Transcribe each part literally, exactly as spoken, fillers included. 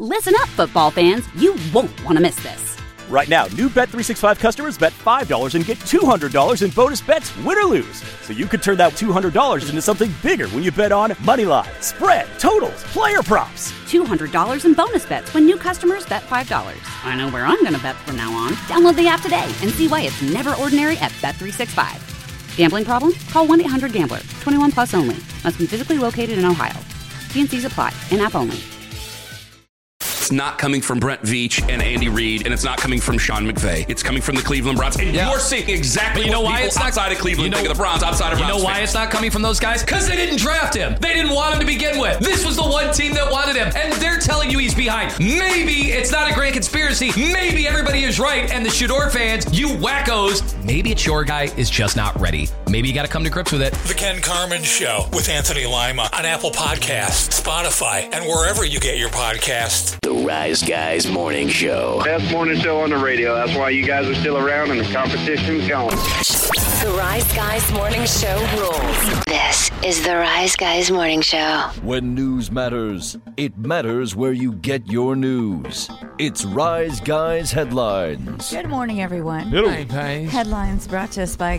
Listen up, football fans. You won't want to miss this. Right now, new Bet three sixty-five customers bet five dollars and get two hundred dollars in bonus bets, win or lose. So you could turn that two hundred dollars into something bigger when you bet on money line, spread, totals, player props. two hundred dollars in bonus bets when new customers bet five dollars. I know where I'm going to bet from now on. Download the app today and see why it's never ordinary at Bet three sixty-five. Gambling problem? Call one eight hundred gambler. twenty-one plus only. Must be physically located in Ohio. T and C's apply. In-app only. It's not coming from Brent Veach and Andy Reid, and it's not coming from Sean McVay. It's coming from the Cleveland Browns. And yeah. you're seeing exactly you know what why people it's not, outside of Cleveland you know, think of the Browns, outside of You Browns know why fans. it's not coming from those guys? Because they didn't draft him. They didn't want him to begin with. This was the one team that wanted him, and they're telling you he's behind. Maybe it's not a grand conspiracy. Maybe everybody is right, and the Shador fans, you wackos, maybe it's your guy is just not ready. Maybe you got to come to grips with it. The Ken Carman Show with Anthony Lima on Apple Podcasts, Spotify, and wherever you get your podcasts. The Rise Guys Morning Show. Best morning show on the radio. That's why you guys are still around and the competition's going. The Rise Guys Morning Show rules. This is the Rise Guys Morning Show. When news matters, it matters where you get your news. It's Rise Guys Headlines. Good morning, everyone. Hey, Paige. Headlines brought to us by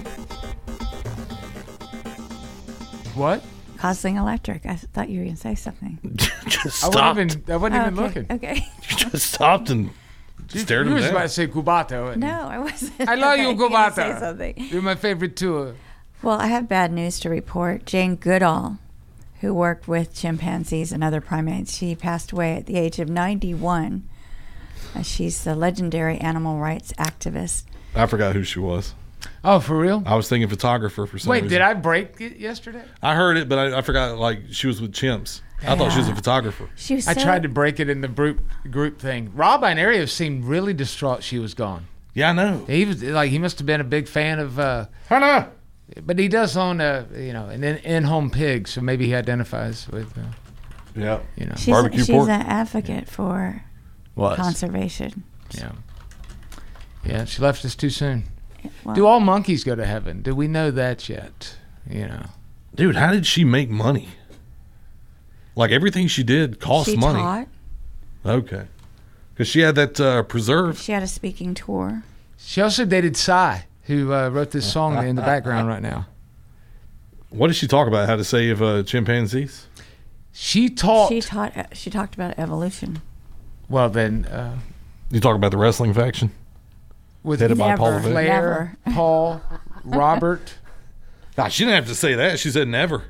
What? Gosling Electric. I thought you were going to say something. Just stopped. I wasn't even, I wasn't oh, even okay. looking. Okay. You just stopped and stared you him was down. about to say Cubato. No, I wasn't. I love okay, you, Cubato. Say something. You're my favorite tour. Well, I have bad news to report. Jane Goodall, who worked with chimpanzees and other primates, she passed away at the age of ninety-one. Uh, she's the legendary animal rights activist. I forgot who she was. Oh, for real? I was thinking photographer for some Wait, reason. did I break it yesterday? I heard it, but I, I forgot, like, she was with chimps. I thought she was a photographer. She was I so tried to break it in the group group thing. Rob Inario seemed really distraught she was gone. Yeah, I know. He was like he must have been a big fan of. Uh, I know. But he does own a you know an in, in-home pig, so maybe he identifies with. Uh, yeah, you know, she's, barbecue she's pork. an advocate for Was. conservation. Yeah. Yeah, she left us too soon. Well, Do all monkeys go to heaven? Do we know that yet? You know, dude, how did she make money? Like, everything she did cost she money. Taught. Okay, because she had that uh, preserve. She had a speaking tour. She also dated Psy, who uh, wrote this song in the background right now. What did she talk about? How to save uh, chimpanzees? She taught. She taught. She talked about evolution. Well, then. Uh, you talk about the wrestling faction? With Headed by Paul Flair, Never. Paul, Robert. Nah, she didn't have to say that. She said never.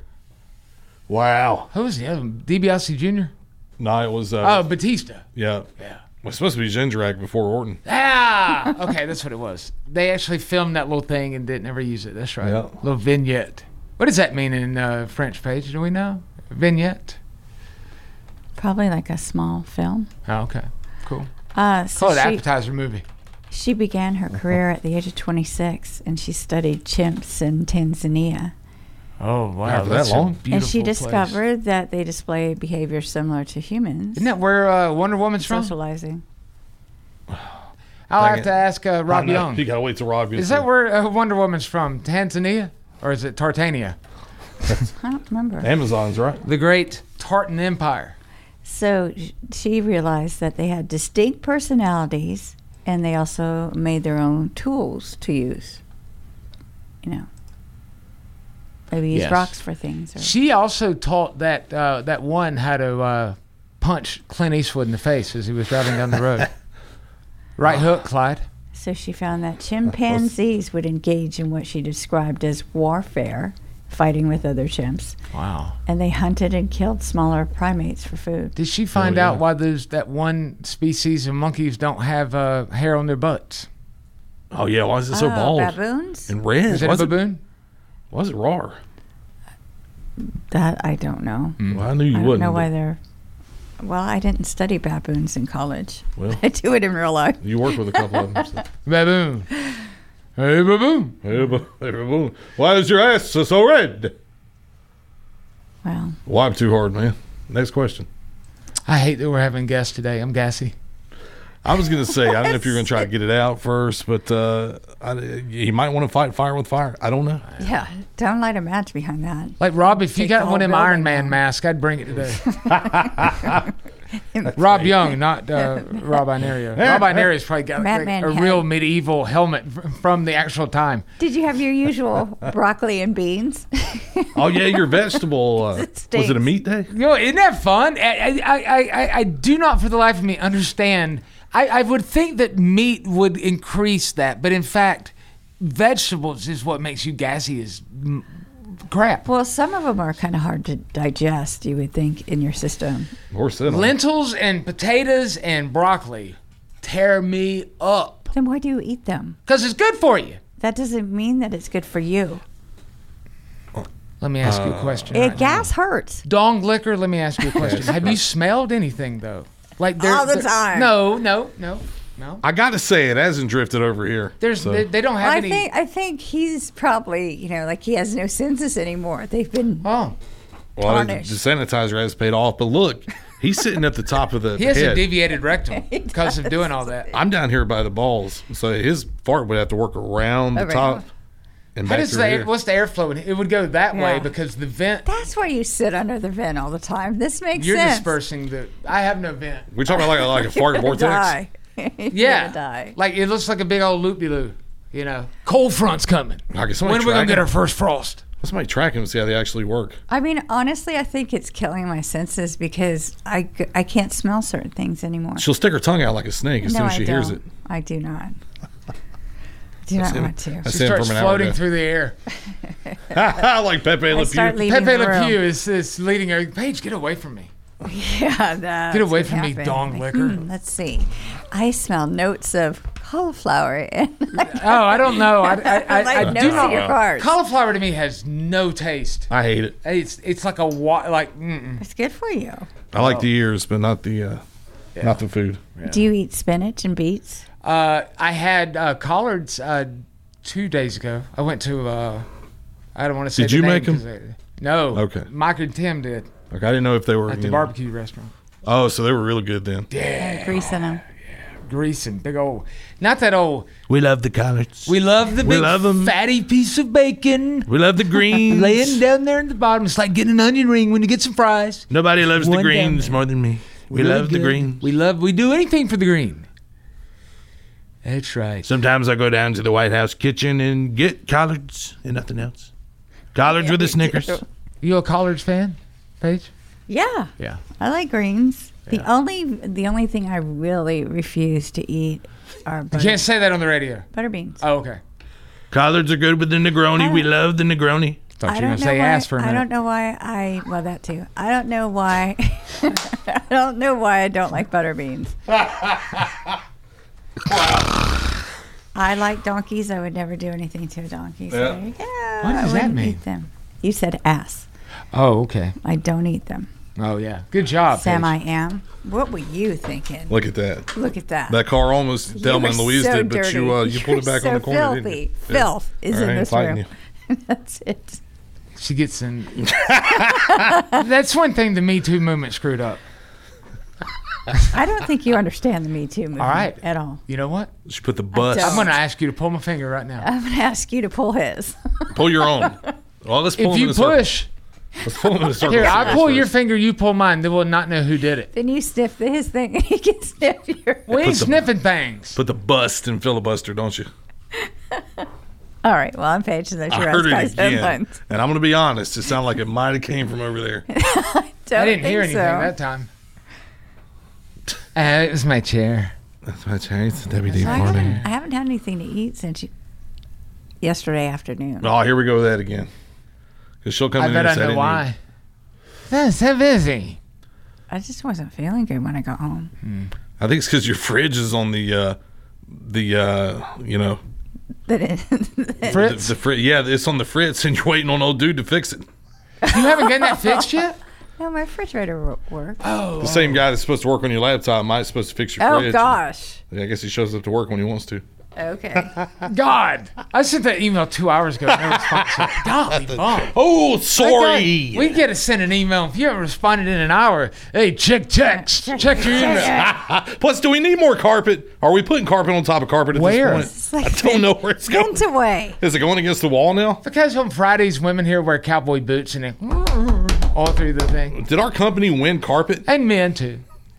Wow. Who was the other one? DiBiase Junior? No, it was. Uh, Oh, Batista. Yeah. Yeah. Well, it's supposed to be Jindrak before Orton. Ah, okay, that's what it was. They actually filmed that little thing and didn't ever use it. That's right. Yeah. Little vignette. What does that mean in uh, French, Paige? Do we know? Vignette? Probably like a small film. Oh, okay. Cool. Uh, so Call it she, appetizer movie. She began her career at the age of twenty-six, and she studied chimps in Tanzania. Oh, wow. After that long? And she place. discovered that they display behavior similar to humans. Isn't that where uh, Wonder Woman's from? Socializing. I'll Dang have it. to ask uh, Rob Young. You got to wait till Rob gets Is that there. where uh, Wonder Woman's from? Tanzania? Or is it Tartania? I don't remember. Amazon's, right? The great Tartan Empire. So sh- she realized that they had distinct personalities, and they also made their own tools to use. You know, maybe use Yes. rocks for things. Or She also taught that uh, that one how to uh, punch Clint Eastwood in the face as he was driving down the road. Right hook, Clyde. So she found that chimpanzees would engage in what she described as warfare, fighting with other chimps, Wow. and they hunted and killed smaller primates for food. Did she find Oh, yeah. out why those that one species of monkeys don't have uh, hair on their butts? Oh, yeah. Why is it so Oh, bald? baboons? And red. Is that why a baboon? Why is it raw? That I don't know. Mm. Well, I knew you I don't wouldn't. know but why they're. Well, I didn't study baboons in college. Well. I do it in real life. You work with a couple of them. So. Baboon. Hey, baboon. Hey, ba- hey, baboon. Why is your ass so, so red? Well, Wipe too hard, man. Next question. I hate that we're having guests today. I'm gassy. I was going to say, I don't know if you're going to try to get it out first, but uh, I, you might want to fight fire with fire. I don't know. yeah, don't light a match behind that. Like, Rob, if you Take got the one of whole them Iron building Man down. masks, I'd bring it today. Rob Young, not uh, Rob Inario. Rob Inario's probably got Matt like, a Manhattan. real medieval helmet f- from the actual time. Did you have your usual broccoli and beans? Oh yeah, your vegetable. Uh, It was it a meat day? You know, isn't that fun? I, I, I, I, I do not for the life of me understand. I, I would think that meat would increase that, but in fact, vegetables is what makes you gassy as mm, crap. Well, some of them are kind of hard to digest, you would think, in your system. Or Lentils and potatoes and broccoli tear me up. Then why do you eat them? Because it's good for you. That doesn't mean that it's good for you. Let me ask you a question. It right gas now. hurts. Dong liquor, let me ask you a question. Have you smelled anything, though? Like there- All the there- time. No, no, no, no. I got to say, it hasn't drifted over here. There's so. they, they don't have I any. think I think he's probably, you know, like he has no senses anymore. They've been oh, Well, the tarnished. sanitizer has paid off, but look, he's sitting at the top of the he has head. a deviated rectum because of doing all that. I'm down here by the balls, so his fart would have to work around the Around. top and How back does through the air, here. what's the airflow? It would go that way Yeah. because the vent. That's why you sit under the vent all the time. This makes You're sense. dispersing the. I have no vent. We talking about like a, like a fart You're gonna vortex? die. You're Yeah, gonna die. like it looks like a big old loop-de-loo. You know, cold front's coming. Okay, When somebody are we gonna track get him. our first frost? Somebody track him and see how they actually work. I mean, honestly, I think it's killing my senses because I, c- I can't smell certain things anymore. She'll stick her tongue out like a snake as no, soon as I she don't. hears it. I do not. Do That's not him. want to. That's She him starts from an hour floating ago. through the air. Like Pepe I Le start Pew. leaving Pepe the Le room. Pew is, is leading her. Paige, get away from me. Yeah, that's Get away what from me, happened. dong Like, liquor. hmm, let's see. I smell notes of cauliflower. And Oh, I don't know. I, I, I, like I notes do in not. your cards. Cauliflower to me has no taste. I hate it. It's it's like a wa- like. Mm-mm. It's good for you. I like the ears, but not the uh, Yeah. not the food. Do you eat spinach and beets? Uh, I had uh, collards uh, two days ago. I went to. Uh, I don't want to say. Did the you name make 'em? 'cause they- no. Okay. Mike and Tim did Okay, I didn't know if they were at you the know- barbecue restaurant. Oh, so they were really good then. Yeah. Grease in them. Grease and big old, not that old. We love the collards. We love the We big love 'em. fatty piece of bacon We love the greens. laying down there in the bottom. It's like getting an onion ring when you get some fries. Nobody loves One the down greens there. more than me. We Really love the good. greens. We love. We do anything for the green. That's right. Sometimes I go down to the White House kitchen and get collards and nothing else. Collards with the Snickers. You a collards fan, Paige? Yeah. Yeah. I like greens. The only the only thing I really refuse to eat are You butter, can't say that on the radio. butter beans. Oh, okay. Collards are good with the Negroni. We love the Negroni. Thought I you were don't gonna know say why, ass for a I minute. don't know why I well that too. I don't know why I don't know why I don't like butter beans. I like donkeys. I would never do anything to a donkey. So Yeah. there you go. What I does that wouldn't mean? Eat them. You said ass. Oh, okay. I don't eat them. Oh, yeah. Good job, Sam, Paige. I am. What were you thinking? Look at that. Look at that. That car almost You Thelma were and Louise so did, but dirty. you uh, you pulled it You're back on the so corner, filthy. didn't you? Filth is All in right, I ain't this fighting room. you. That's it. She gets in. That's one thing the Me Too movement screwed up. I don't think you understand the Me Too movement All right. at all. You know what? She put the bus. don't. I'm going to ask you to pull my finger right now. I'm going to ask you to pull his. Pull your own. Well, let's pull If him you in a circle. push, Let's pull him in a circle. here, I pull first. your finger, you pull mine. Then we'll not know who did it. Then you sniff the, his thing and he can sniff your. We ain't Put the- sniffing things. Put the bust in filibuster, don't you? All right. Well, I'm Paige. That's I your heard Guys it again. Headlines. And I'm going to be honest. It sounded like it might have came from over there. Don't I didn't hear think anything so. that time. Uh, it was my chair. That's my chair. It's the W D So I, morning. haven't, I haven't had anything to eat since you, yesterday afternoon. Oh, here we go with that again. Because she'll come I in bet and I say, know didn't why. That's so busy. I just wasn't feeling good when I got home. eat. I think it's because your fridge is on the, uh, the uh, you know, That it, Fritz? the, the fri- yeah, it's on the fritz, and you're waiting on old dude to fix it. You haven't gotten that fixed yet? no, my refrigerator wo- works. Oh. The same guy that's supposed to work on your laptop might supposed to fix your Oh, fridge. gosh. I guess he shows up to work when he wants to. Okay. God. I sent that email two hours ago. No response. Golly bum. Oh, That sorry. guy- we get to send an email. If you haven't responded in an hour, hey, check text. Check your email. Plus, do we need more carpet? Are we putting carpet on top of carpet at Where? this It's point? like I don't know where it's going. Vent away. Is it going against the wall now? Because on Fridays, women here wear cowboy boots and they all through the thing. Did our company win carpet? And men too.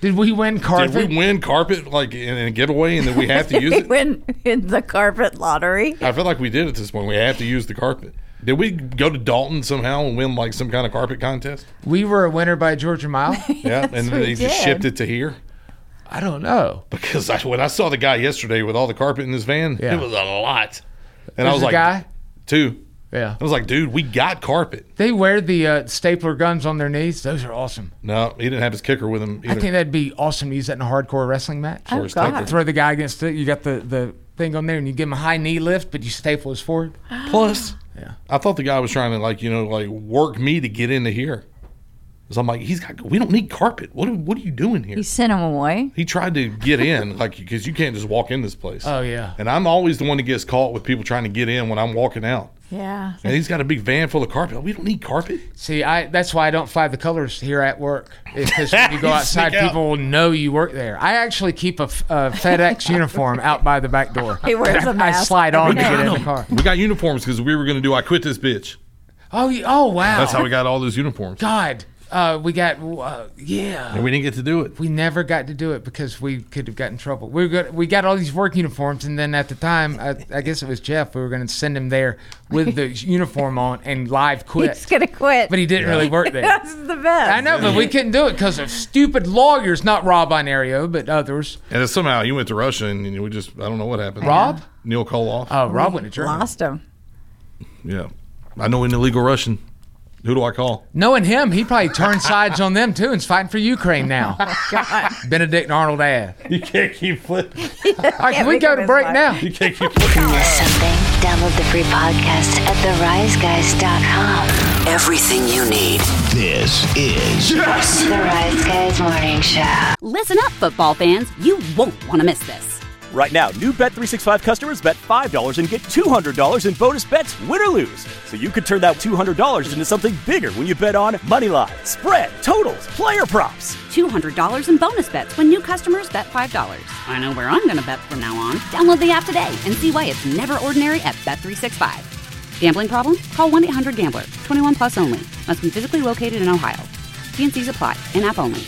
Did we win carpet? Did we win carpet like in a giveaway and then we have to use we it? win in the carpet lottery. I feel like we did at this point. We have to use the carpet. Did we go to Dalton somehow and win like some kind of carpet contest? We were a winner by Georgia Mile. Yeah, and then they just shipped it to here. I don't know. Because I, when I saw the guy yesterday with all the carpet in his van, Yeah. it was a lot. And There's I was a like, guy? two. Yeah. I was like, dude, we got carpet. They wear the uh, stapler guns on their knees. Those are awesome. No, he didn't have his kicker with him either. I think that'd be awesome to use that in a hardcore wrestling match. Oh, God. Throw the guy against it. You got the, the thing on there, and you give him a high knee lift, but you staple his forward. Plus, yeah. I thought the guy was trying to like, you know, like work me to get into here. So I'm like, he's got. We don't need carpet. What are, what are you doing here? You sent him away. He tried to get in, like, because you can't just walk in this place. Oh, yeah. And I'm always the one that gets caught with people trying to get in when I'm walking out. Yeah. And he's got a big van full of carpet. We don't need carpet. See, I that's why I don't fly the colors here at work. Because when you go outside, Sneak out. people will know you work there. I actually keep a, f- a FedEx uniform out by the back door. He wears a I mask slide on to every get day. in the car. We got uniforms because we were going to do I Quit This Bitch. Oh, yeah. Oh, wow. That's how we got all those uniforms. God. Uh, we got, uh, yeah. And we didn't get to do it. We never got to do it because we could have gotten in trouble. We got we got all these work uniforms, and then at the time, I, I guess it was Jeff. We were going to send him there with the uniform on and live quit. He's gonna quit. But he didn't Yeah. really work there. That's the best. I know, but we couldn't do it because of stupid lawyers, not Rob Inario, but others. And then somehow he went to Russia and we just, I don't know what happened. Rob? Neil Koloff. Oh, Rob went to Germany. Lost him. Yeah. I know an illegal Russian. Who do I call? Knowing him, he probably turned sides on them too and's fighting for Ukraine now. God. Benedict Arnold ad. You can't keep flipping. All right, can we go to break now? You can't keep flipping. Miss something? Download the free podcast at the rise guys dot com. Everything you need. This is The Rise Guys Morning Show. Listen up, football fans. You won't want to miss this. Right now, new Bet three sixty-five customers bet five dollars and get two hundred dollars in bonus bets, win or lose. So you could turn that two hundred dollars into something bigger when you bet on money line, spread, totals, player props. two hundred dollars in bonus bets when new customers bet five dollars. I know where I'm going to bet from now on. Download the app today and see why it's never ordinary at Bet three sixty-five. Gambling problem? Call one eight hundred gambler. twenty-one plus only. Must be physically located in Ohio. T and C's apply. In-app only.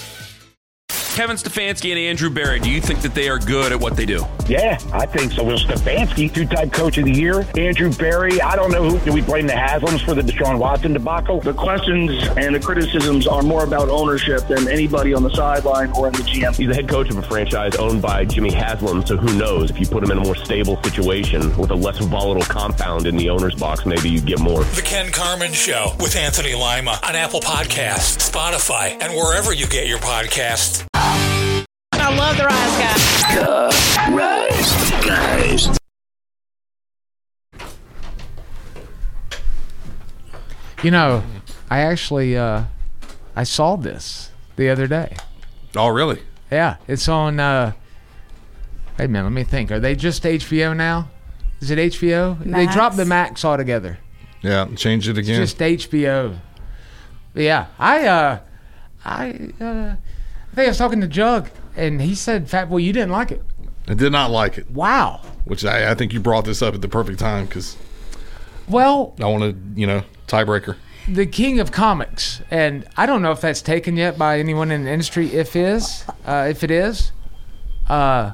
Kevin Stefanski and Andrew Berry, do you think that they are good at what they do? Yeah, I think so. Will Stefanski, two-time coach of the year. Andrew Berry, I don't know who. Do we blame the Haslams for the Deshaun Watson debacle? The questions and the criticisms are more about ownership than anybody on the sideline or in the G M. He's the head coach of a franchise owned by Jimmy Haslam, so who knows? If you put him in a more stable situation with a less volatile compound in the owner's box, maybe you get more. The Ken Carmen Show with Anthony Lima on Apple Podcasts, Spotify, and wherever you get your podcasts. I love the Rise Guys. The Rise Guys. You know, I actually uh, I saw this the other day. Oh, really? Yeah, it's on. Uh, wait a minute, let me think. Are they just H B O now? Is it H B O? They Max. dropped the Max altogether. Yeah, change it again. It's just H B O. But yeah, I uh, I uh, I think I was talking to Jug, and he said, "Fat Boy, you didn't like it." I did not like it. Wow. Which I, I think you brought this up at the perfect time because Well, I want to, you know, tiebreaker. the king of comics, and I don't know if that's taken yet by anyone in the industry. If is, uh, if it is, uh,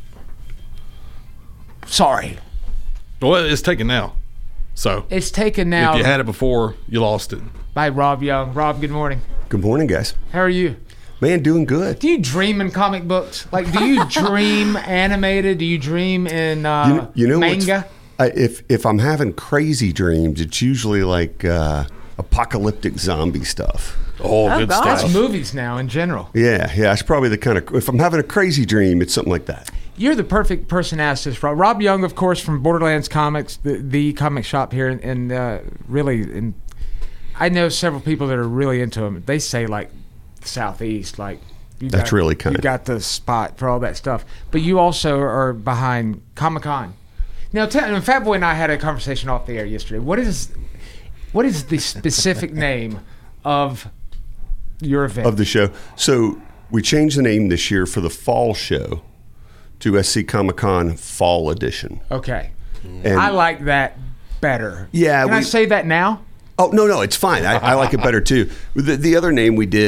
sorry, Well, it's taken now. So it's taken now. if you had it before, you lost it. By Rob Young. Rob, good morning. Good morning, guys. How are you? Man, doing good. Do you dream in comic books? Like, do you dream animated? Do you dream in uh, You know, you know what's- manga? I, if if I'm having crazy dreams, it's usually like uh, apocalyptic zombie stuff. Oh, good stuff. That's movies now in general. Yeah, yeah. It's probably the kind of if I'm having a crazy dream, it's something like that. You're the perfect person to ask this, Rob. Rob Young, of course, from Borderlands Comics, the, the comic shop here, and, and uh, really, and I know several people that are really into them. They say like Southeast, like you That's got, really kind you of- got the spot for all that stuff. But you also are behind Comic Con. Now, tell, Fat Boy and I had a conversation off the air yesterday. What is what is the specific name of your event? Of the show. So we changed the name this year for the fall show to S C Comic Con Fall Edition. Okay, And- I like that better. Yeah, Can I we- say that now? Oh no, no, it's fine. I, I like it better too. The, the other name we did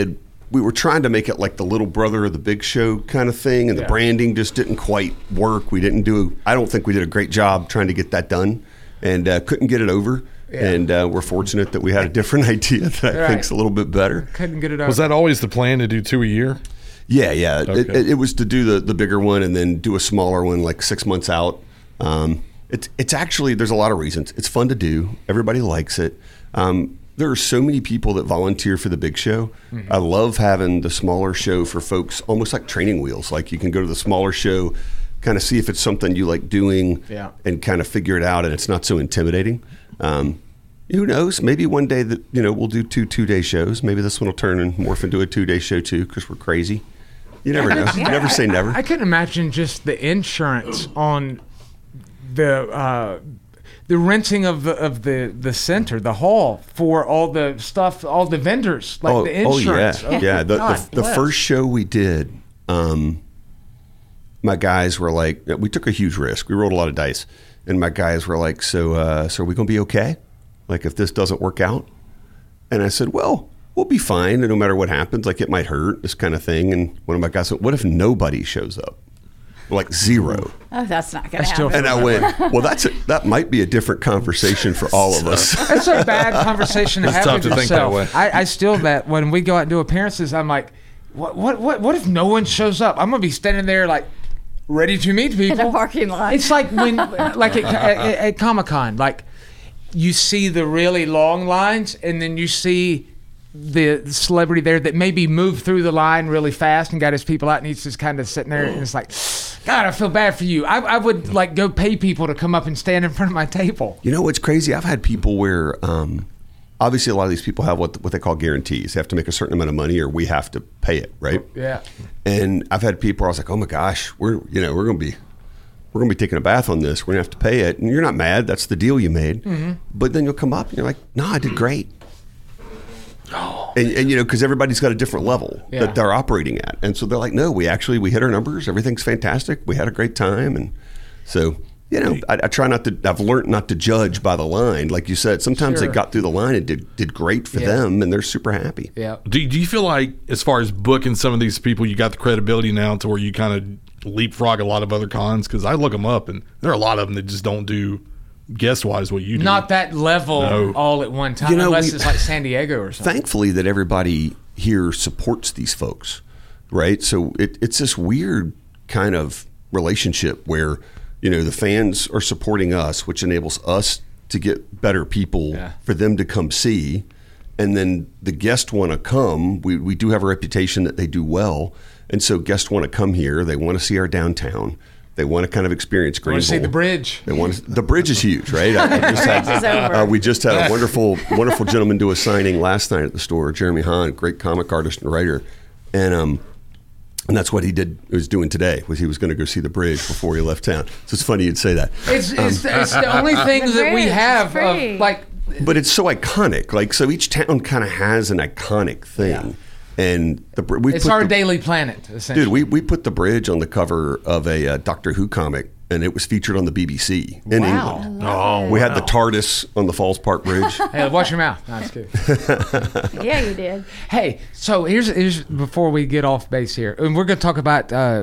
we were trying to make it like the little brother of the Big Show kind of thing, and Yeah. the branding just didn't quite work. We didn't do. I don't think we did a great job trying to get that done, and uh, couldn't get it over. Yeah. And uh, we're fortunate that we had a different idea that I Right. think's a little bit better. Couldn't get it over. Was that always the plan to do two a year? Yeah, yeah. Okay. It, it, it was to do the, the bigger one and then do a smaller one like six months out. Um, it's it's actually, there's a lot of reasons. It's fun to do. Everybody likes it. Um, there are so many people that volunteer for the Big Show. Mm-hmm. I love having the smaller show for folks, almost like training wheels. Like you can go to the smaller show, kind of see if it's something you like doing, Yeah. and kind of figure it out, and it's not so intimidating. Um, who knows? Maybe one day that you know we'll do two two-day shows. Maybe this one will turn and morph into a two-day show too, because we're crazy. You never know. You never say never. I, I couldn't imagine just the insurance on the uh, the renting of the of the, the center, the hall, for all the stuff, all the vendors, like oh, the insurance. Oh yeah, yeah. The, God the, the bless. first show we did, um, my guys were like, we took a huge risk. We rolled a lot of dice, and my guys were like, so, uh, so are we gonna be okay? Like if this doesn't work out? And I said, well, we'll be fine, and no matter what happens, like it might hurt, this kind of thing. And one of my guys said, what if nobody shows up? Like zero. Oh, that's not going I to still happen. And I went, well, that's a, that might be a different conversation for all of us. That's a bad conversation to It's have tough with to think that yourself. way. I, I still bet when we go out and do appearances, I'm like, what, what, what, what if no one shows up? I'm gonna be standing there like ready to meet people In a parking lot. It's like when, like at, at, at Comic Con, like you see the really long lines, and then you see the celebrity there that maybe moved through the line really fast and got his people out, and he's just kind of sitting there, and it's like, God, I feel bad for you. I, I would like go pay people to come up and stand in front of my table. You know what's crazy? I've had people where, um, obviously, a lot of these people have what what they call guarantees. They have to make a certain amount of money, or we have to pay it, right? Yeah. And I've had people where I was like, oh my gosh, we're you know we're gonna be we're gonna be taking a bath on this. We're gonna have to pay it, and you're not mad. That's the deal you made. Mm-hmm. But then you'll come up and you're like, no, I did great. And, and you know, because everybody's got a different level Yeah. that they're operating at, and so they're like, no, we actually we hit our numbers. Everything's fantastic. We had a great time, and so. You know, I, I try not to. I've learned not to judge by the line, like you said. Sometimes Sure. they got through the line and did did great for Yeah. them, and they're super happy. Yeah. Do, do you feel like, as far as booking some of these people, you got the credibility now to where you kind of leapfrog a lot of other cons? Because I look them up, and there are a lot of them that just don't do guest-wise what you do. Not that level No. all at one time, You know, unless we- it's like San Diego or something. Thankfully, that everybody here supports these folks, right? So it, it's this weird kind of relationship where, you know, the fans are supporting us, which enables us to get better people Yeah. for them to come see. And then the guests want to come. We, we do have a reputation that they do well. And so guests want to come here. They want to see our downtown. They want to kind of experience I want to see Greenville. the bridge. They want to, the bridge is huge, right? I, I just had, Bridge is over. uh, we just had a wonderful, wonderful gentleman do a signing last night at the store, Jeremy Hahn, great comic artist and writer, and um, and that's what he did. Was doing today was he was going to go see the bridge before he left town. So it's funny you'd say that. It's, Um, it's, it's the only things The that we bridge is have free. of like. but it's so iconic. Like so, each town kind of has an iconic thing, and the br- we It's put our the, Daily Planet, essentially. dude. We we put the bridge on the cover of a uh, Doctor Who comic. And it was featured on the B B C in Wow. England. Oh, We had the TARDIS on the Falls Park Bridge. Hey, watch your mouth. No, it's good. Yeah, you did. Hey, so here's here's before we get off base here, and we're going to talk about uh,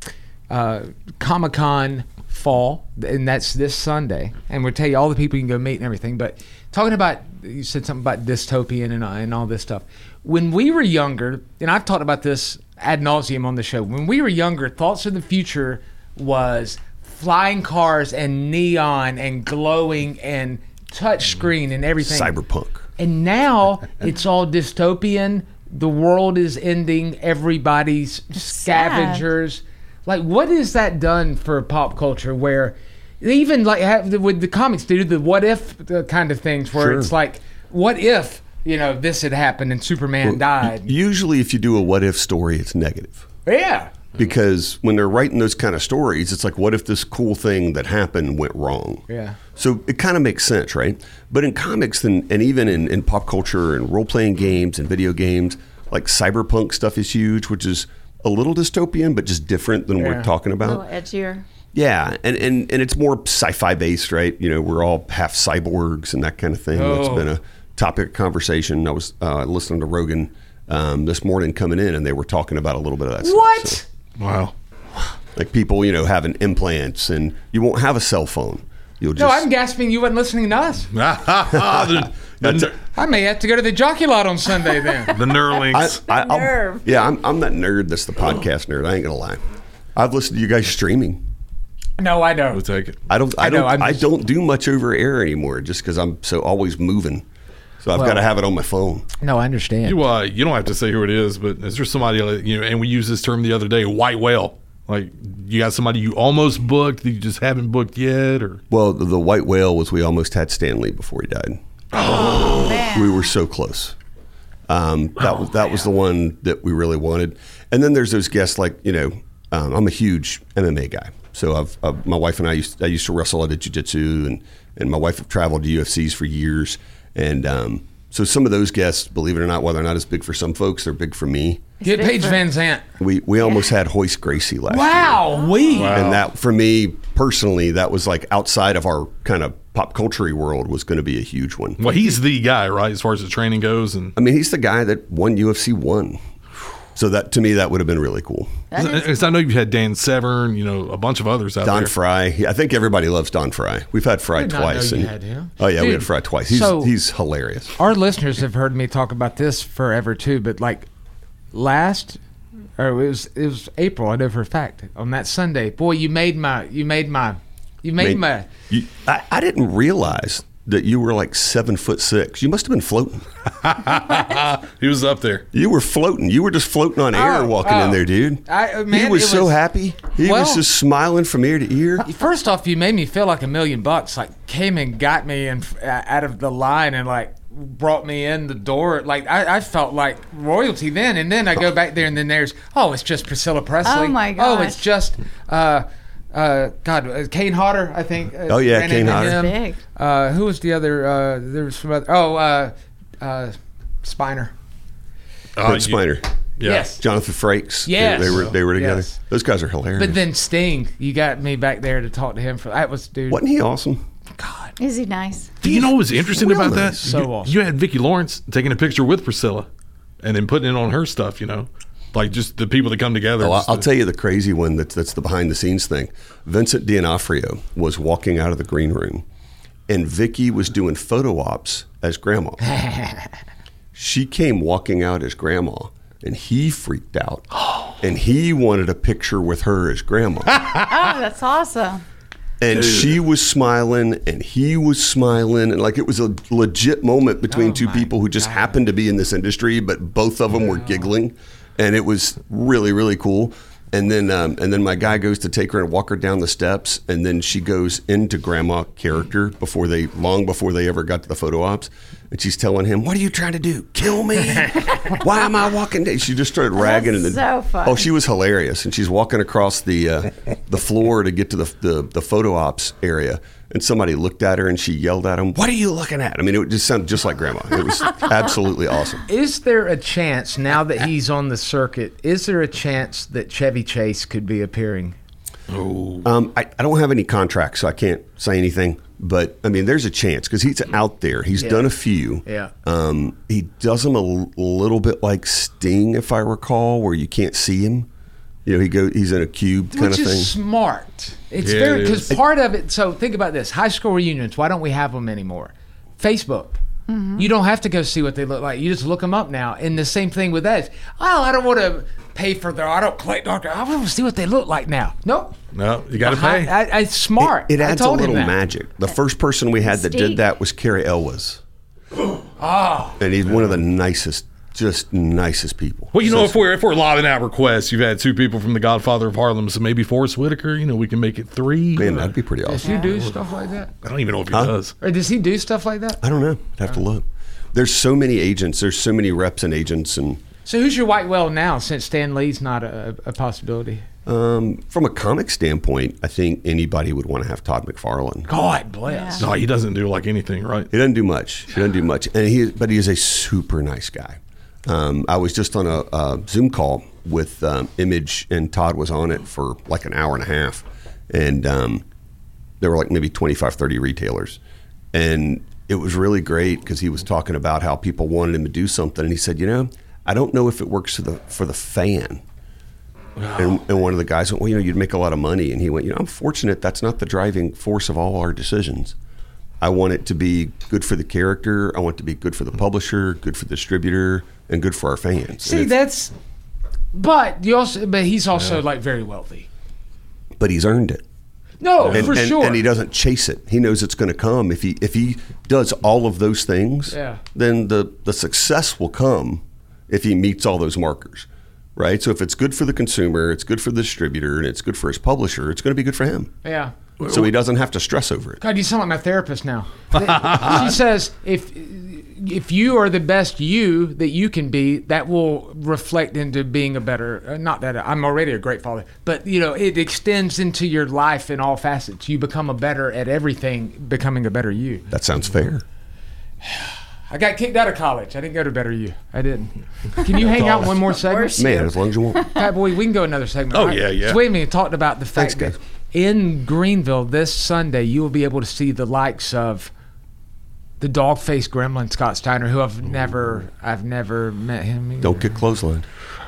uh, Comic Con fall, and that's this Sunday, and we'll tell you all the people you can go meet and everything. But talking about, you said something about dystopian and uh, and all this stuff. When we were younger, and I've talked about this ad nauseum on the show. When we were younger, thoughts of the future was flying cars and neon and glowing and touch screen and everything. Cyberpunk. And now it's all dystopian. The world is ending. Everybody's scavengers. Like, what has that done for pop culture? Where even like have, with the comics, they do the what if uh, kind of things, where Sure. it's like, what if you know this had happened and Superman died? Usually, if you do a what if story, it's negative. Yeah. Because when they're writing those kind of stories, it's like, what if this cool thing that happened went wrong? Yeah. So it kind of makes sense, right? But in comics and, and even in, in pop culture and role-playing games and video games, like cyberpunk stuff is huge, which is a little dystopian, but just different than Yeah. we're talking A little about. edgier. Yeah, and, and, and it's more sci-fi based, right? You know, we're all half cyborgs and that kind of thing. That's Oh. been a topic of conversation. I was uh, listening to Rogan um, this morning coming in, and they were talking about a little bit of that stuff. What? So, wow. Like people, you know, having implants, and you won't have a cell phone. You'll just. No, I'm gasping. You wasn't listening to us. the, the, I may have to go to the jockey lot on Sunday then. the Neuralinks. I, I, I'll- yeah, I'm, I'm that nerd that's the podcast nerd. I ain't gonna lie. I've listened to you guys streaming. No, I don't. We'll take it. I don't. I, I know, don't. I'm I just- don't do much over air anymore, just because I'm so always moving. So I've Well- got to have it on my phone. No, I understand. You uh, you don't have to say who it is, but is there somebody like, you know? And we used this term the other day, white whale. Like you got somebody you almost booked that you just haven't booked yet, or Well, the, the white whale was we almost had Stan Lee before he died. Oh, man. We were so close. Um, that was that was the one that we really wanted. And then there's those guests like, you know, um, I'm a huge M M A guy. So I've, I've my wife and I used I used to wrestle. I did jiu-jitsu, and and my wife have traveled to U F Cs for years. And um, so some of those guests, believe it or not, while they're not as big for some folks, they're big for me. Get Paige Van Zant. We we almost had Hoist Gracie last year. Wow, we. And that, for me personally, that was like outside of our kind of pop culture world was going to be a huge one. well, he's the guy, right, as far as the training goes, and I mean, he's the guy that won U F C one. So that to me, that would have been really cool. because I know you've had Dan Severn, you know, a bunch of others out Don there. Fry. I think everybody loves Don Fry. We've had Fry I did not twice. know you and- had him. Oh yeah, we Dude, had Fry twice. He's so- he's hilarious. Our listeners have heard me talk about this forever too, but like last, or it was it was April. I know for a fact on that Sunday. Boy, you made my you made my you made Made- my. You, I, I didn't realize that you were like seven foot six. You must have been floating. He was up there. You were floating. You were just floating on air Oh, walking in oh. there, dude. I- uh, man, he was it so was- happy. He Well- was just smiling from ear to ear. First off, you made me feel like a million bucks. Like came and got me and uh, out of the line and like brought me in the door. Like I, I felt like royalty then. And then I go back there and then there's oh, it's just Priscilla Presley. Oh, my Oh, it's gosh. just uh, uh, God, uh, Kane Hodder. I think. Uh, Oh, yeah, ran Kane into Hodder. him. Big. Uh, who was the other? Uh, there was some other. Oh, uh, uh, Spiner. Uh, Brent you- Spiner. Yeah. Yes. Jonathan Frakes. They- Yes. They, were they were together. Yes. Those guys are hilarious. But then Sting, you got me back there to talk to him for that was dude. Wasn't he awesome? Is he nice? Do you know what was interesting real about that? nice. So you, awesome. you had Vicki Lawrence taking a picture with Priscilla, and then putting it on her stuff. You know, like just the people that come together. Oh, I'll, just I'll to- tell you the crazy one that's, that's the behind the scenes thing. Vincent D'Onofrio was walking out of the green room, and Vicky was doing photo ops as grandma. She came walking out as grandma, and he freaked out. And he wanted a picture with her as grandma. Oh, that's awesome. And she was smiling, and he was smiling, and like it was a legit moment between Oh two my people who just happened to be in this industry, but both of them were giggling, and it was really, really cool. And then, um, and then my guy goes to take her and walk her down the steps, and then she goes into grandma character before they, long before they ever got to the photo ops, and she's telling him, "What are you trying to do? Kill me? Why am I walking down?" She just started ragging, and then so funny. oh, she was hilarious, and she's walking across the uh, the floor to get to the, the the photo ops area, and somebody looked at her and she yelled at him, "What are you looking at?" I mean, it just sounded just like grandma. It was absolutely awesome. Is there a chance now that he's on the circuit? Is there a chance that Chevy Chase could be appearing? Oh, Um, I, I don't have any contracts, so I can't say anything. But I mean, there's a chance because he's out there. He's Yeah. done a few. Yeah. Um, he does them a l- little bit like Sting, if I recall, where you can't see him. You know, he go he's in a cube kind Which of is thing. smart. It's Yeah, very it because is. part of it. So think about this: high school reunions. Why don't we have them anymore? Facebook. You don't have to go see what they look like. You just look them up now. And the same thing with that. Oh, I don't want to pay for their. I don't collect doctor. I want to see what they look like now. Nope. no, you got to I, pay. I, I, smart. It I adds a told him little that. magic. The first person we had that Mystique. did that was Carrie Elwes. Oh, And he's one of the nicest, just nicest people. Well, you know, So- if we're if we're lobbing out requests, you've had two people from The Godfather of Harlem, so maybe Forrest Whitaker. You know, we can make it three. man, that'd be pretty does awesome. he do stuff like that? I don't even know if he Huh? does. Or does he do stuff like that? I don't know. I'd have to look. There's so many agents. There's so many reps and agents, and So who's your white whale now? Since Stan Lee's not a, a possibility. um, from a comic standpoint, I think anybody would want to have Todd McFarlane. God bless. No, he doesn't do like anything, right? He doesn't do much. He doesn't do much, and he but he is a super nice guy. Um, I was just on a, a Zoom call with um, Image, and Todd was on it for like an hour and a half, and um, there were like maybe twenty-five, thirty retailers, and it was really great because he was talking about how people wanted him to do something, and he said, you know, I don't know if it works for the for the fan. And, and one of the guys went, well, you know, you'd make a lot of money. And he went, you know, I'm fortunate that's not the driving force of all our decisions. I want it to be good for the character. I want it to be good for the publisher, good for the distributor, and good for our fans. See, that's, but you also, but he's also yeah. like very wealthy. But he's earned it. No, and, for and, sure. And he doesn't chase it. He knows it's going to come. If he if he does all of those things, yeah. then the, the success will come if he meets all those markers. Right, so if it's good for the consumer, it's good for the distributor, and it's good for his publisher, it's going to be good for him. Yeah. So he doesn't have to stress over it. God, you sound like my therapist now. She says if if you are the best you that you can be, that will reflect into being a better. Uh, not that I'm already a great father, but you know it extends into your life in all facets. You become a better at everything, becoming a better you. That sounds fair. I got kicked out of college. I didn't go to Better You. I didn't. Can you hang out one more segment? Man, as long as you want. Pat Boy, we can go another segment. Oh, right? yeah, yeah. So wait a minute. Talked about the fact Thanks, that in Greenville this Sunday, you will be able to see the likes of the dog-faced gremlin Scott Steiner, who I've never, I've never met him either. Don't get clotheslined.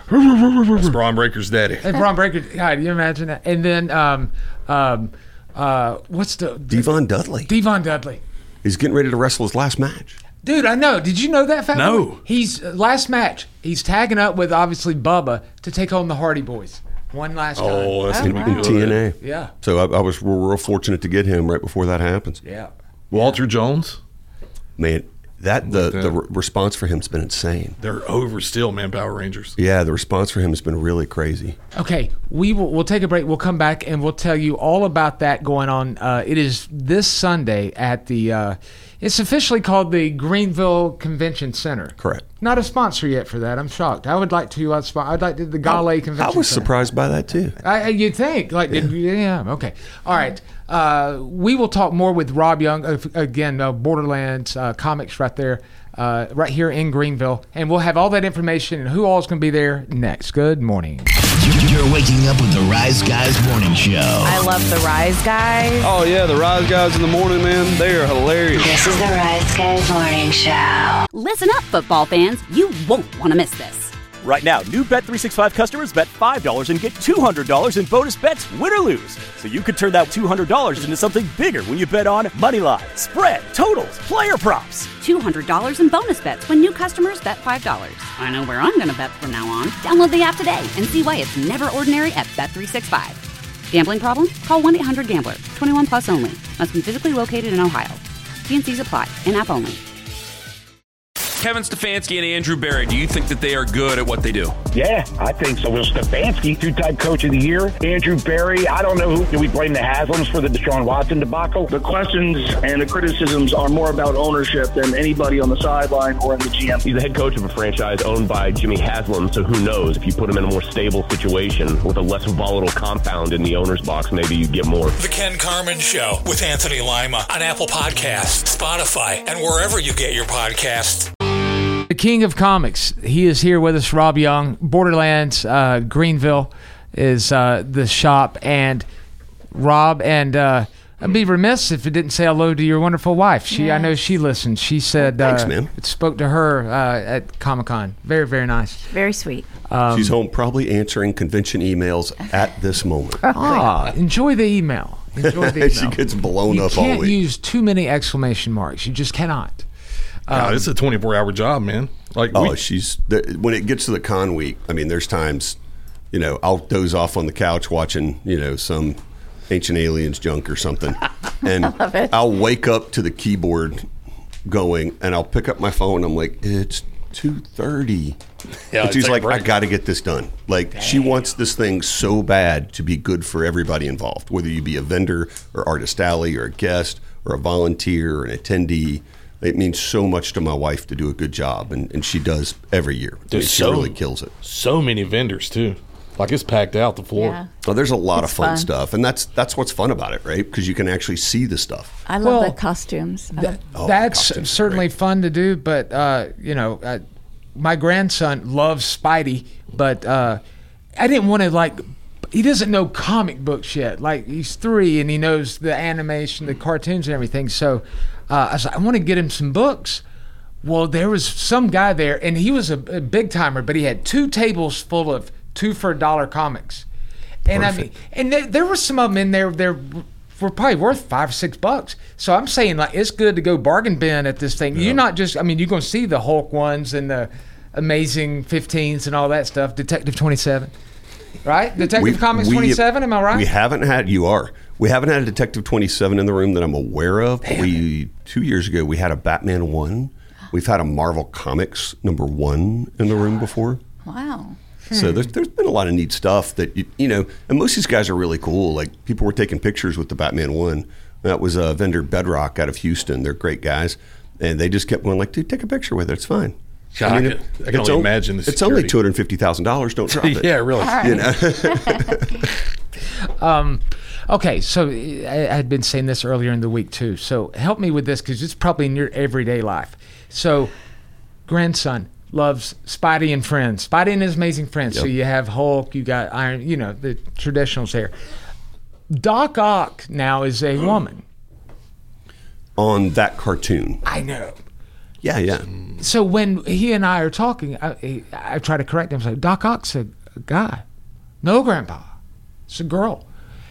That's Braun Breaker's daddy. Hey, Braun Breaker. God, you imagine that? And then, um, um, uh, what's the Devon Dudley? Devon Dudley. He's getting ready to wrestle his last match. Dude, I know. Did you know that, Fat No. Boy? He's uh, last match. He's tagging up with obviously Bubba to take on the Hardy Boys. One last time. Oh, that's in, gonna be in good. T N A. Yeah. So I, I was real, real fortunate to get him right before that happens. Yeah. Walter Jones. Man, that the Yeah. the re- response for him's been insane. They're over still, man. Power Rangers. Yeah, the response for him has been really crazy. Okay, we will we'll take a break. We'll come back and we'll tell you all about that going on. Uh, it is this Sunday at the. Uh, it's officially called the Greenville Convention Center. Correct. Not a sponsor yet for that. I'm shocked. I would like to. I'd, sp- I'd like to the Gale I, Convention. I was Center. surprised by that too. I, you'd think, like, yeah. yeah, okay, all right. Uh, we will talk more with Rob Young uh, again. Uh, Borderlands uh, Comics right there, uh, right here in Greenville, and we'll have all that information and who all is going to be there next. Good morning. You're waking up with the Rise Guys Morning Show. I love the Rise Guys. Oh yeah, the Rise Guys in the morning, man. They are hilarious. This is the Rise Guys Morning Show. Listen up, football fans. You won't want to miss this. Right now, new Bet three sixty-five customers bet five dollars and get two hundred dollars in bonus bets, win or lose. So you could turn that two hundred dollars into something bigger when you bet on moneyline, spread, totals, player props. two hundred dollars in bonus bets when new customers bet five dollars. I know where I'm going to bet from now on. Download the app today and see why it's never ordinary at Bet three sixty-five. Gambling problem? Call one eight hundred gambler. twenty-one plus only. Must be physically located in Ohio. T and C's apply. In-app only. Kevin Stefanski and Andrew Berry, do you think that they are good at what they do? Yeah, I think so. Will Stefanski, two-time coach of the year. Andrew Berry, I don't know who. Do we blame the Haslams for the Deshaun Watson debacle? The questions and the criticisms are more about ownership than anybody on the sideline or in the G M. He's the head coach of a franchise owned by Jimmy Haslam, so who knows? If you put him in a more stable situation with a less volatile compound in the owner's box, maybe you get more. The Ken Carman Show with Anthony Lima on Apple Podcasts, Spotify, and wherever you get your podcasts. The king of comics. He is here with us, Rob Young. Borderlands, uh, Greenville is uh, the shop. And Rob, and uh, I'd be remiss if it didn't say hello to your wonderful wife. She, yes. I know she listened. She said, Thanks, uh, man. spoke to her uh, at Comic-Con. Very, very nice. Very sweet. Um, She's home probably answering convention emails at this moment. Ah, enjoy the email. Enjoy the email. She gets blown you up all week. You can't use too many exclamation marks. You just cannot. God, Um, it's a twenty-four hour job, man. Like, oh, we, she's the, when it gets to the con week. I mean, there's times, you know, I'll doze off on the couch watching, you know, some Ancient Aliens junk or something, and love it. I'll wake up to the keyboard going, and I'll pick up my phone. I'm like, it's two thirty. Yeah, and she's take a like, break. I got to get this done. Like, Damn. She wants this thing so bad to be good for everybody involved, whether you be a vendor or Artist Alley or a guest or a volunteer or an attendee. It means so much to my wife to do a good job, and, and she does every year. I mean, she so, really kills it. So many vendors, too. Like, it's packed out the floor. Yeah. Oh, there's a lot It's of fun, fun. stuff, and that's that's what's fun about it, right? Because you can actually see the stuff. I love Well, the costumes. I Th- love- Oh, that's costumes are certainly great. fun to do, but uh, you know, uh, my grandson loves Spidey, but uh, I didn't want to like. He doesn't know comic books yet. Like, he's three and he knows the animation, the cartoons, and everything. So uh, I was like, I want to get him some books, Well, there was some guy there, and he was a, a big timer, but he had two tables full of two for a dollar comics. And Perfect. I mean, and there, there were some of them in there. There were probably worth five or six bucks. So I'm saying, like, it's good to go bargain bin at this thing. Yeah. You're not just. I mean, you're going to see the Hulk ones and the Amazing fifteens and all that stuff. Detective twenty-seven, right? Detective we, Comics we, twenty-seven. Am I right? We haven't had. You are. We haven't had a Detective twenty-seven in the room that I'm aware of. Damn we it. Two years ago we had a Batman one. We've had a Marvel Comics number one in the room before. Wow. So there's there's been a lot of neat stuff that, you, you know, and most of these guys are really cool. Like, people were taking pictures with the Batman one. That was a vendor Bedrock out of Houston. They're great guys. And they just kept going like, dude, take a picture with it. It's fine. God, I, mean, I can, it, I can only only imagine the It's only two hundred fifty thousand dollars. Don't drop it. Yeah, really. Right. You know? um, okay, so I, I had been saying this earlier in the week too. So help me with this, because it's probably in your everyday life. So grandson loves Spidey and Friends. Spidey and His Amazing Friends. Yep. So you have Hulk, you got Iron, you know, the traditionals there. Doc Ock now is a woman. On that cartoon. I know. Yeah, yeah. So when he and I are talking, I, I try to correct him. I say, Doc Ock's a, a guy. No, Grandpa. It's a girl.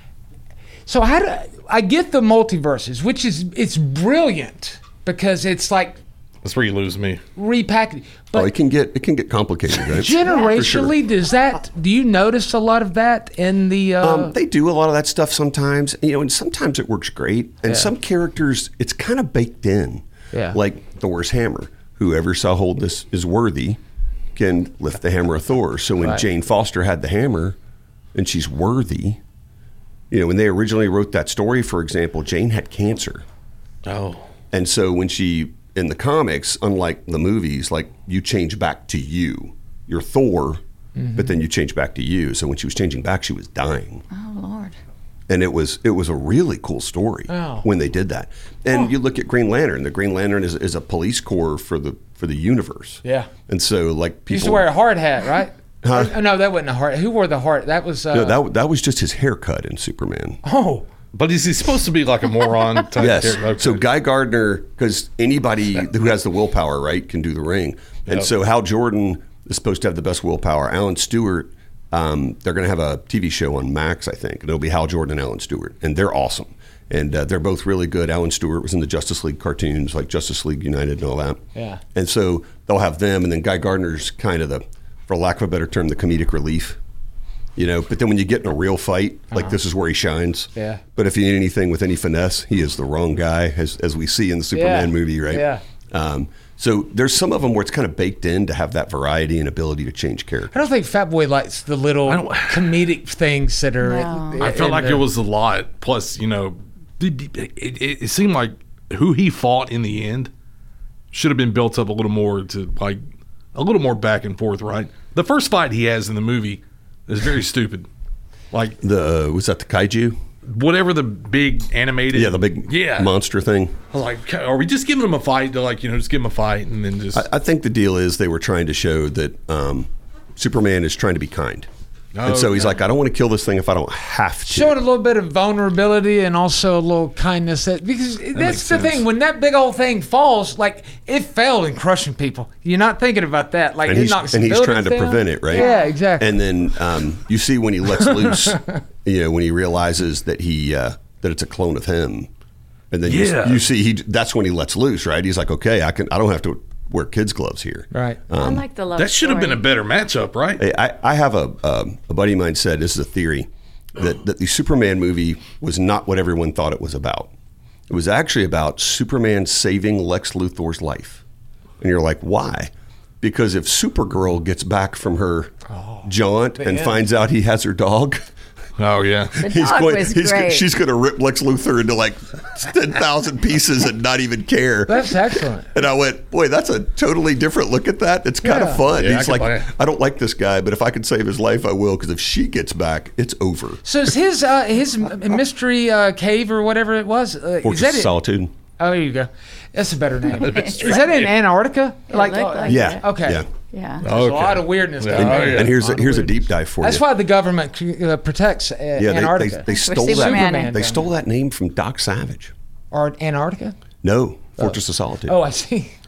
So how do I get the multiverses, which is, it's brilliant, because it's like, that's where you lose me. Repackaged. But oh, it can get it can get complicated, right? Generationally, sure. does that? Do you notice a lot of that in the? Uh, um, they do a lot of that stuff sometimes, you know, and sometimes it works great. And Yeah. some characters, it's kind of baked in. Yeah. Like Thor's hammer. Whoever saw hold this is worthy can lift the hammer of Thor. So when Right. Jane Foster had the hammer, and she's worthy, you know, when they originally wrote that story, for example, Jane had cancer. Oh. And so when she, in the comics, unlike the movies, like, you change back to you. You're Thor, Mm-hmm. but then you change back to you. So when she was changing back, she was dying. Oh, Lord. And it was it was a really cool story Oh. when they did that. And Oh. you look at Green Lantern. The Green Lantern is, is a police corps for the for the universe. Yeah. And so, like, people He used to wear a hard hat, right? Huh? Oh, no, that wasn't a hard. Who wore the hard? That was. Uh, no, that that was just his haircut in Superman. Oh. But is he supposed to be like a moron type Yes. character? Okay. So Guy Gardner, because anybody who has the willpower, right, can do the ring. And Yep. so Hal Jordan is supposed to have the best willpower. Alan Stewart, um, they're going to have a T V show on Max, I think. And it'll be Hal Jordan and Alan Stewart. And they're awesome. And uh, they're both really good. Alan Stewart was in the Justice League cartoons, like Justice League United and all that. Yeah. And so they'll have them. And then Guy Gardner's kind of the, for lack of a better term, the comedic relief. You know, but then when you get in a real fight, like Uh-huh. this is where he shines. Yeah. But if you need anything with any finesse, he is the wrong guy, as as we see in the Superman Yeah. movie, right? Yeah. Um, so there's some of them where it's kind of baked in to have that variety and ability to change character. I don't think Fat Boy likes the little comedic things that are. No. in- I felt in like the- it was a lot. Plus, you know, it, it, it seemed like who he fought in the end should have been built up a little more to, like, a little more back and forth, right? The first fight he has in the movie is very stupid. Like the uh, was that the kaiju? Whatever the big animated, Yeah, the big yeah. monster thing. I was like, are we just giving him a fight to, like, you know, just give him a fight and then just? I, I think the deal is they were trying to show that um, Superman is trying to be kind. And so he's Okay. like, I don't want to kill this thing if I don't have to. Showing a little bit of vulnerability and also a little kindness. That, because that's makes the sense. thing. When that big old thing falls, like, it fell in crushing people. You're not thinking about that. Like, and it he's, knocks and he's buildings trying to down. prevent it, right? Yeah, exactly. And then um, you see when he lets loose, you know, when he realizes that he uh, that it's a clone of him, and then Yeah. you, you see he that's when he lets loose, right? He's like, okay, I can, I don't have to wear kids' gloves here, right? I Um, like the love that should have been a story. better matchup, right? Hey, I, I have a um, a buddy of mine said this is a theory that that the Superman movie was not what everyone thought it was about. It was actually about Superman saving Lex Luthor's life, and you're like, why? Because if Supergirl gets back from her jaunt and end. finds out he has her dog, oh yeah, The dog was he's, great. she's going to rip Lex Luthor into like ten thousand pieces and not even care. That's excellent. And I went, boy, that's a totally different look at that. It's kind Yeah. of fun. Yeah, I He's can like, buy it. I don't like this guy, but if I can save his life, I will. Because if she gets back, it's over. So is his uh, his m- mystery uh, cave or whatever it was? Uh, is Fortress that of it? Solitude. Oh, there you go. That's a better name. Is that in Antarctica? It looked oh, like Yeah. it. Okay. Yeah. Yeah. There's a lot of weirdness Yeah. down And, Oh, there. yeah. and here's a, lot of here's a weirdness. deep dive for That's you. why the government uh, protects uh, yeah, they, they, Antarctica. they stole that. Superman. They stole that name from Doc Savage. Or Antarctica? No, Fortress of Solitude. Oh, I see.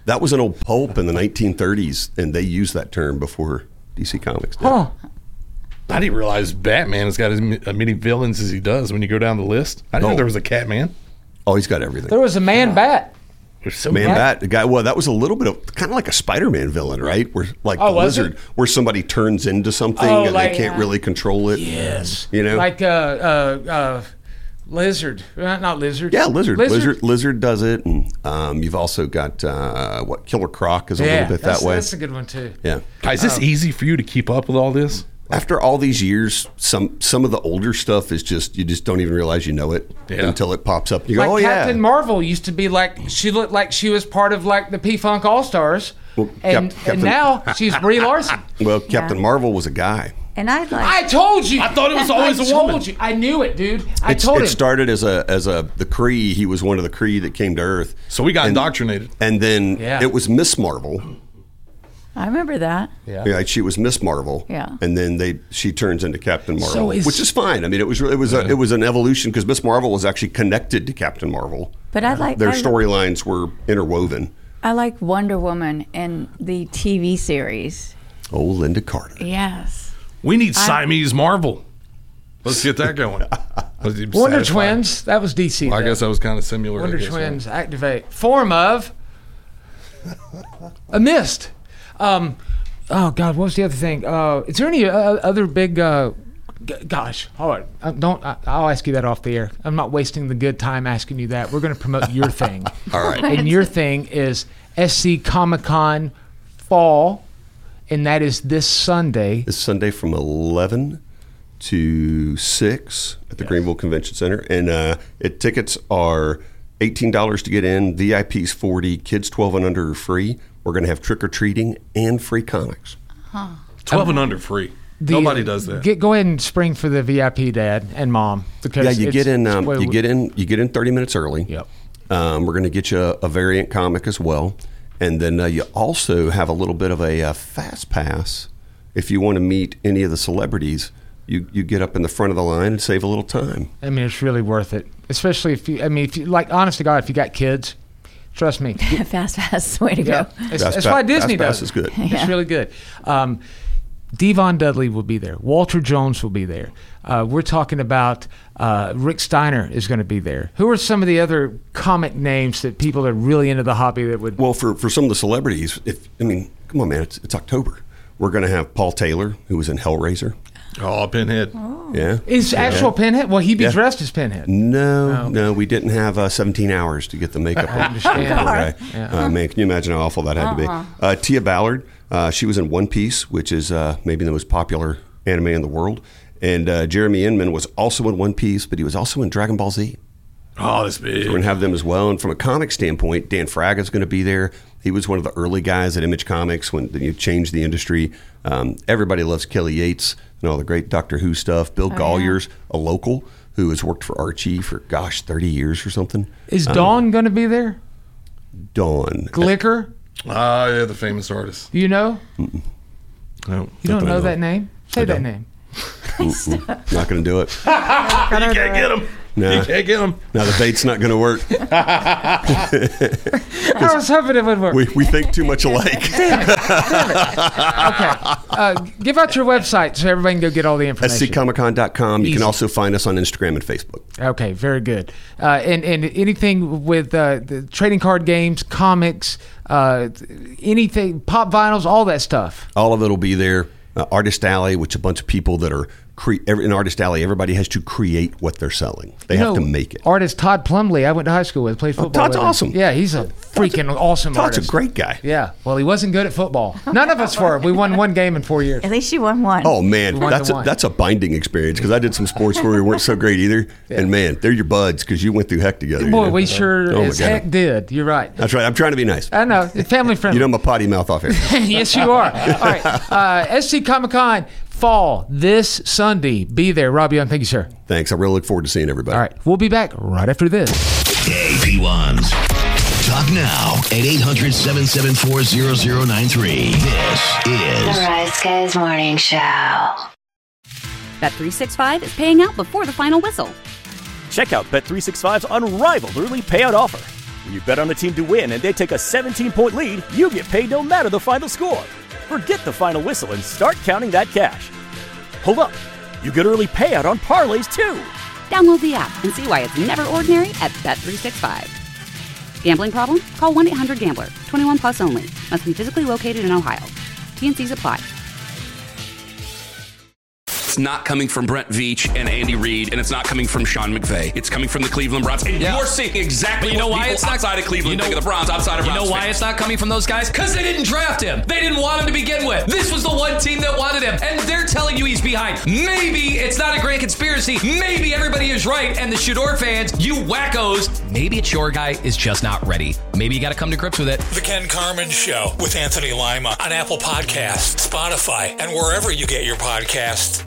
That was an old pulp in the nineteen thirties, and they used that term before D C Comics did. Huh. I didn't realize Batman has got as many villains as he does when you go down the list. I didn't Oh. know there was a Catman. Oh, he's got everything. There was a man bat. So Man Yeah. Bat, the guy. Well, that was a little bit of kind of like a Spider-Man villain, right? Where like Oh, the was lizard, it? where somebody turns into something Oh, and like- they can't Yeah. really control it. Yes. you know, Like uh, uh, uh, lizard, uh, not lizard. yeah, lizard, lizard, lizard. lizard, does it, and um, you've also got uh, what Killer Croc is a Yeah, little bit that's, that way. That's a good one too. Yeah, Is this Oh. easy for you to keep up with all this? After all these years, some some of the older stuff is just you just don't even realize you know it Yeah. until it pops up. You go, Like oh Captain yeah. Marvel used to be like she looked like she was part of like the P Funk All Stars, Well, and, Cap- and Captain- now she's Brie Larson. Well, Captain Marvel was a guy. And I'd like. I told you. I thought it was always I a told woman. you. I knew it, dude. I It's- told it him. started as a as a the Kree. He was one of the Kree that came to Earth. So we got And- indoctrinated. And then Yeah. it was Miss Marvel. I remember that. Yeah. Yeah, she was Miss Marvel. Yeah. And then they she turns into Captain Marvel, So is- which is fine. I mean, it was it was a, it was an evolution because Miss Marvel was actually connected to Captain Marvel. But I like Their I, storylines were interwoven. I like Wonder Woman in the T V series. Oh, Linda Carter. Yes. We need I- Siamese Marvel. Let's get that going. Was he Wonder satisfied? Twins. That was D C. Well, I though. guess that was kind of similar. I Wonder guess, Twins activate. Form of a mist. Um, oh God, what was the other thing? Uh, is there any uh, other big? Uh, g- gosh, all right. Uh, don't. I, I'll ask you that off the air. I'm not wasting the good time asking you that. We're going to promote your thing. All right. And your thing is S C Comic Con Fall, and that is this Sunday. This Sunday from eleven to six at the Greenville Convention Center, and uh, it tickets are eighteen dollars to get in. V I P's forty. Kids twelve and under are free. We're going to have trick or treating and free comics. Huh. twelve and under free. The- Nobody does that. Get, go ahead and spring for the V I P, Dad and Mom, because Yeah, you it's- get in. it's Um, way- you get in. You get in thirty minutes early. Yep. Um, we're going to get you a, a variant comic as well, and then uh, you also have a little bit of a, uh fast pass if you want to meet any of the celebrities. You you get up in the front of the line and save a little time. I mean, it's really worth it, especially if you. I mean, if you like, honest to God, if you got kids, trust me. Fast Pass is the way to Yeah, go. it's, Fast that's Pa- why Disney Fast Pass does. is good. It's Yeah. really good. Um, Devon Dudley will be there. Walter Jones will be there. Uh, we're talking about uh, Rick Steiner is going to be there. Who are some of the other comic names that people are really into the hobby that would? Well, for, for some of the celebrities, if I mean, come on, man, it's, it's October. We're going to have Paul Taylor, who was in Hellraiser. Oh, Pinhead. Yeah. Is Yeah. actual Pinhead? Will he be Yeah. dressed as Pinhead? No, Oh. no, we didn't have uh, seventeen hours to get the makeup I on. understand. Poor guy. Yeah. Uh, man, can you imagine how awful that had to Uh-huh. be? Uh, Tia Ballard, uh, she was in One Piece, which is uh, maybe the most popular anime in the world. And uh, Jeremy Inman was also in One Piece, but he was also in Dragon Ball Z. Oh, that's big. So we're going to have them as well. And from a comic standpoint, Dan Fraga's going to be there. He was one of the early guys at Image Comics when you changed the industry. Um, everybody loves Kelly Yates and all the great Doctor Who stuff. Bill Oh, Golyer's a local who has worked for Archie for, gosh, thirty years or something. Is Um, Dawn going to be there? Dawn. Glicker? Oh, yeah, the famous artist. You know? No. You Not don't that I know know. that name? Say I that don't. name. Mm-mm. Not going to do it. You can't get him. No. You can't get him. No, the bait's not going to work. I was hoping it would work. we, we think too much alike. Damn it. Damn it. Okay. Uh, give out your website so everybody can go get all the S information. C Comic Con dot com. You Easy. can also find us on Instagram and Facebook. Okay, very good. Uh, and, and anything with uh, the trading card games, comics, uh, anything, pop vinyls, all that stuff. All of it will be there. Uh, Artist Alley, which a bunch of people that are cre- every, in Artist Alley, everybody has to create what they're selling. They You have know, to make it. Artist Todd Plumley, I went to high school with, played Oh, football. Todd's with him. awesome. Yeah, he's a freaking awesome Todd's artist. a great guy. Yeah, well, he wasn't good at football. None of us were. We won one game in four years. At least you won one. Oh man, One that's to a, one. that's a binding experience because I did some sports where we weren't so great either. And man, they're your buds because you went through heck together. you Boy, know? we sure Oh, my as God. heck did. You're right. That's right. I'm trying to be nice. I know. It's family friendly. You know, I'm a potty mouth off here. Yes, you are. All right. Uh, S C Comic Con Fall this Sunday. Be there. Rob Young, thank you, sir. Thanks. I really look forward to seeing everybody. All right. We'll be back right after this. Hey, P ones. Talk now at eight hundred, seven seven four, zero zero nine three. This The is Rise Guys Morning Show. Bet three sixty-five is paying out before the final whistle. Check out Bet three sixty-five's unrivaled early payout offer. When you bet on a team to win and they take a seventeen-point lead, you get paid no matter the final score. Forget the final whistle and start counting that cash. Hold up. You get early payout on parlays, too. Download the app and see why it's never ordinary at Bet three sixty-five. Gambling problem? Call one eight hundred gambler. twenty-one plus only. Must be physically located in Ohio. T and C's apply. It's not coming from Brent Veach and Andy Reid, and it's not coming from Sean McVay. It's coming from the Cleveland Browns. And yeah. you're seeing exactly but you know what why people it's not, outside of Cleveland you know, think of the Browns outside of You Browns know why fans. it's not coming from those guys? Because they didn't draft him. They didn't want him to begin with. This was the one team that wanted him, and they're telling you he's behind. Maybe it's not a grand conspiracy. Maybe everybody is right, and the Shador fans, you wackos, maybe it's your guy is just not ready. Maybe you got to come to grips with it. The Ken Carmen Show with Anthony Lima on Apple Podcasts, Spotify, and wherever you get your podcasts.